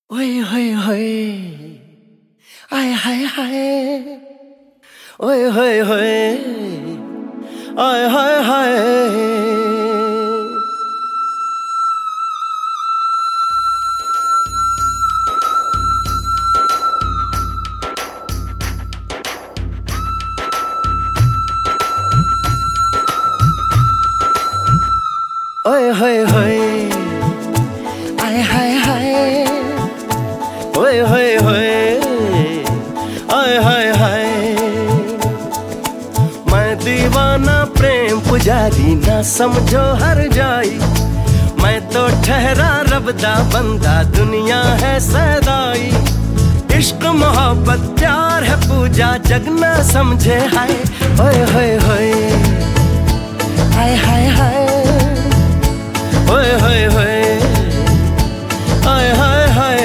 ओए होए होए, आय हाय हाय, ओए होए होए, आय हाय हाय। ओए होए होए, आय हाय हाय, ओए होए होए, आय हाय हाय। मैं दीवाना प्रेम पुजारी, ना समझो हर जाई। मैं तो ठहरा रब दा बंदा, दुनिया है सदाई। इश्क मोहब्बत प्यार है पूजा, जग ना समझे हाय। ओए होए होए, आय हाय हाय, ओए होए होए, आय हाय हाय।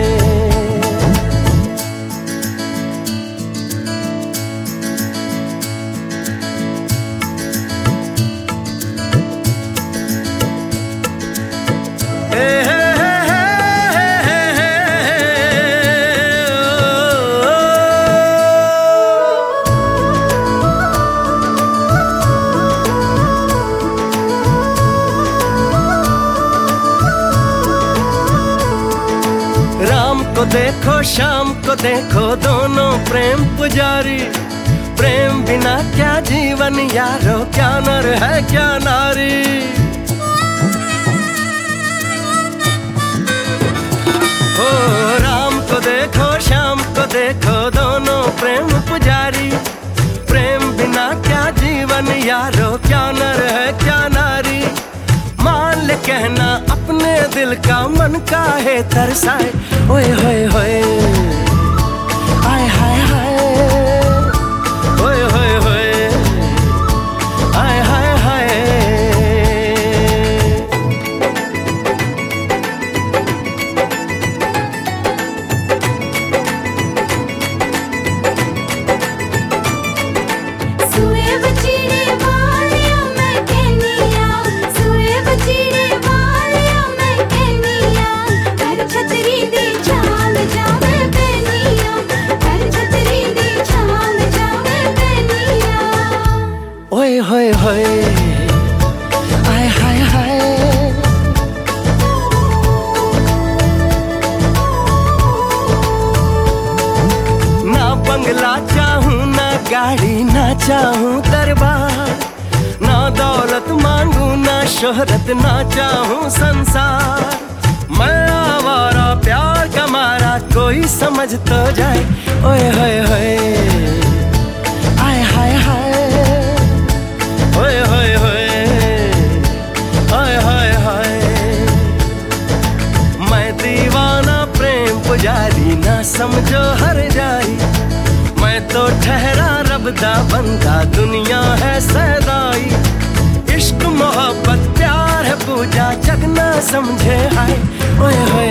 को देखो शाम को देखो, दोनों प्रेम पुजारी। प्रेम बिना क्या जीवन यारो, क्या नर है क्या नारी। हो राम को देखो शाम को देखो, दोनों प्रेम पुजारी। प्रेम बिना क्या जीवन यारो, क्या नर है क्या नारी। मान ले कहना अपने दिल का, मन का है तरसाए। ओए होए होए, आय हाय हाय, ओए होए होए, आय हाय हाय। ओए होए होए, आय हाय हाय। ना बंगला चाहूं ना गाड़ी, ना चाहूं दरबार। ना दौलत मांगू ना शोहरत, ना चाहूं संसार। मैं आवारा प्यार का मारा, कोई समझ तो जाए। ओए होए होए, आय हाय हाय, ओए होए होए, आय हाय हाय। मैं दीवाना प्रेम पुजारी, ना समझो हर जाई। मैं तो ठहरा रब दा बंदा, दुनिया है सदाई। इश्क मोहब्बत प्यार है पूजा, जग ना समझे हाय। ओए होए